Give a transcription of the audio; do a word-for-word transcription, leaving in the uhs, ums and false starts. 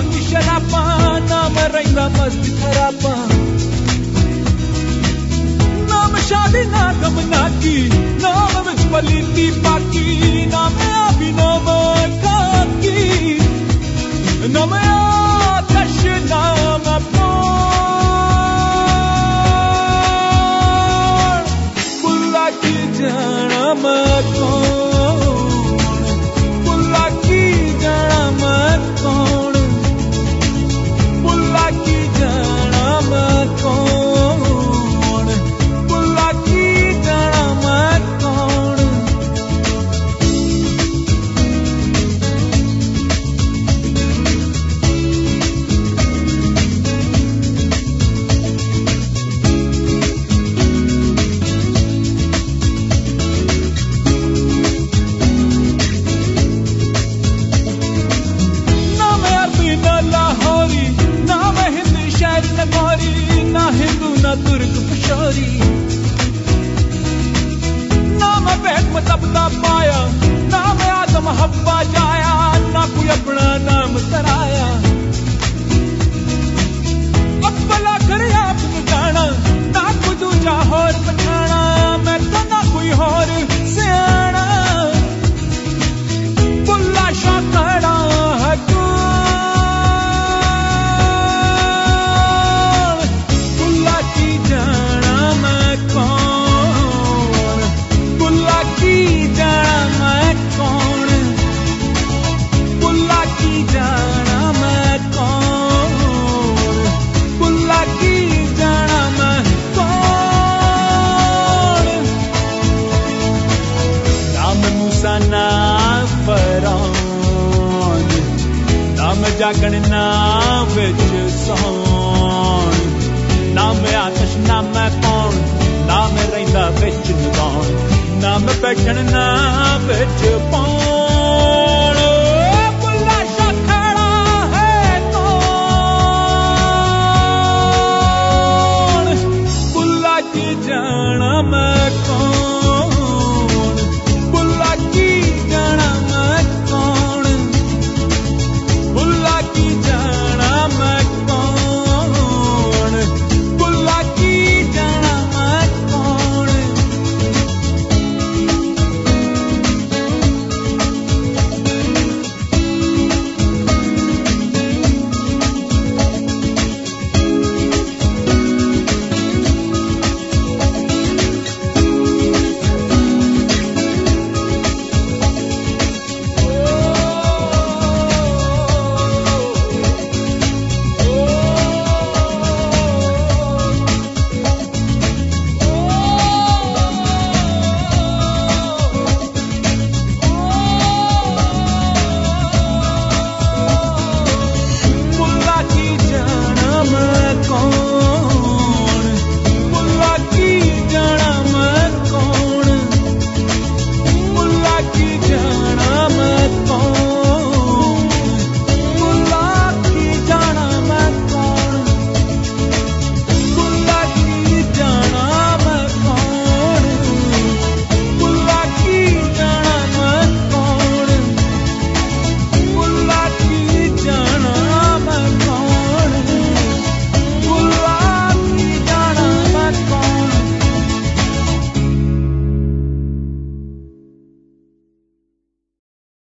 भांगी शराबा नाम रहिंदा मस्त खराबा नाम शादी ना गम ना की नाम विच पलीती पाकी नाम आबी नाम काकी नाम आतश नाम पान बुल्ला की जाना मैं कौन बुल्ला की जाना मैं कौन बुल्ला की जाना मैं कौन बुल्ला की जाना मैं कौन ना मैं अरबी ना लाहौरी ना मैं हिंदी शायर न गौरी ना हिंदू ना तुर्क पशौरी ना मैं बैठ में तबदा पाया ना मैं आदम हब्बा जाया ना कोई अपना नाम कराया अब्बला कर आप जाना ना कोई दूजा होर पछाना मैं तो ना कोई होर सियाना बुल्ला शाह खड़ा है कौन बुल्ला की जाना मैं कौन बुल्ला की जाना मैं कौन बुल्ला की जाना मैं कौन बुल्ला की जाना मैं कौन नाम मूसा ना फरौन नाम जागण नाम विच सौन नाम आतश नाम कौन नाम रहिंदा विच नगाउण नाम बैठण नाम विच